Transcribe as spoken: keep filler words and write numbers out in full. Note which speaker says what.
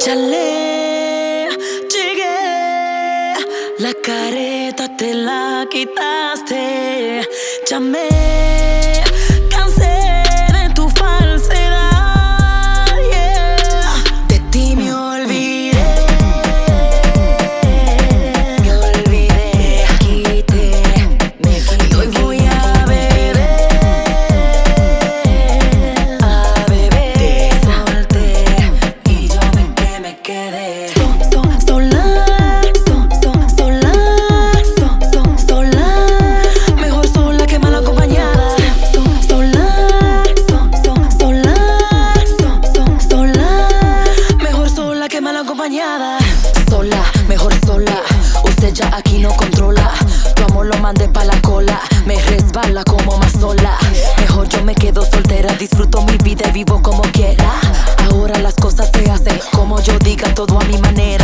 Speaker 1: Échale, llegué, la careta te la quitaste. Ya me cansé de tu falsedad, yeah. De ti me olvidé, me olvidé, me quité, me quité. Y hoy voy a beber, a beber. Te solté y yo me que me quedé. So, so, sola, so, so, sola, so, so, sola. Mejor sola que mal acompañada. So, sola, so, so, sola, so, so, sola. Mejor sola que mal acompañada. Sola, mejor sola. Usted ya aquí no controla. Tu amor lo mandé pa' la cola. Me resbala como más sola. Mejor yo me quedo soltera. Disfruto mi vida y vivo como quiera. Ahora las cosas se hacen como yo diga, todo a mi manera.